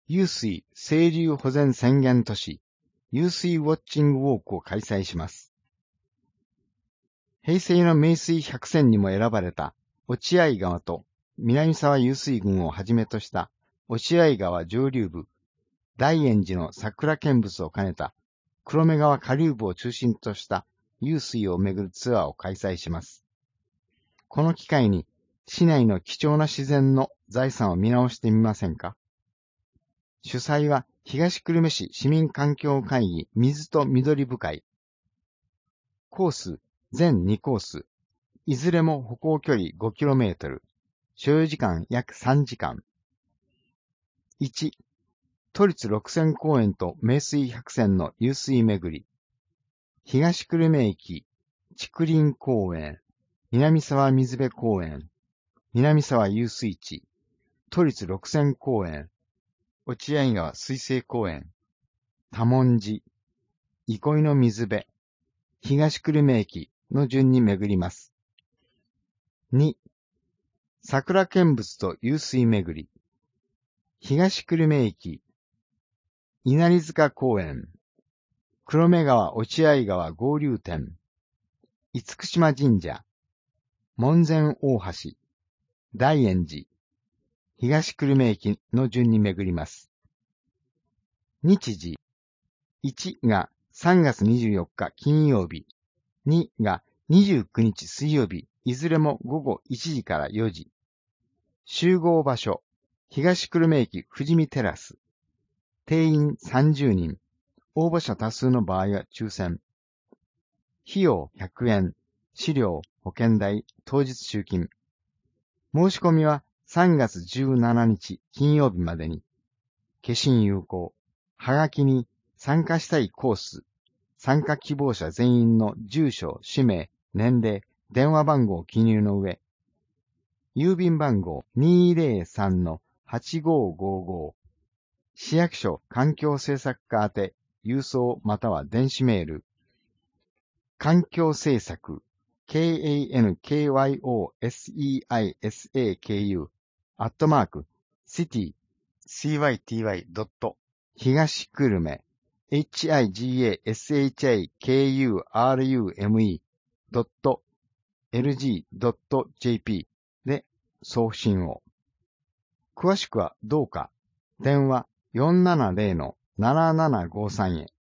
湧水清流保全宣言都市、湧水ウォッチングウォークを開催します。平成の名水百選にも選ばれた落合川と南沢湧水群をはじめとした落合川上流部、大円寺の桜見物を兼ねた黒目川下流部を中心とした湧水をめぐるツアーを開催します。この機会に市内の貴重な自然の財産を見直してみませんか？主催は東久留米市市民環境会議水と緑部会。コース全2コース、いずれも歩行距離 5km、所要時間約3時間。1、都立六線公園と名水百選の湧水巡り。東久留米駅、竹林公園、南沢水辺公園、南沢湧水地、都立六線公園、落合川水生公園、多文寺、憩いの水辺、東久留米駅の順に巡ります。2、桜見物と湧水巡り。東久留米駅、稲荷塚公園、黒目川落合川合流点、厳島神社、門前大橋、大円寺、東久留米駅の順に巡ります。日時、1が3月24日金曜日、2が29日水曜日、いずれも午後1時から4時。集合場所、東久留米駅富士見テラス。定員30人。応募者多数の場合は抽選。費用100円。資料、保険代、当日集金。申し込みは3月17日金曜日までに。消印有効。はがきに参加したいコース、参加希望者全員の住所、氏名、年齢、電話番号を記入の上、郵便番号 203-8555、市役所環境政策課宛て、郵送または電子メール、環境政策、KANKYOSEISAKU、city、CYTY. 東久留米、higashakurume.lg.jp で送信を。詳しくはどうか、電話470-7753へ。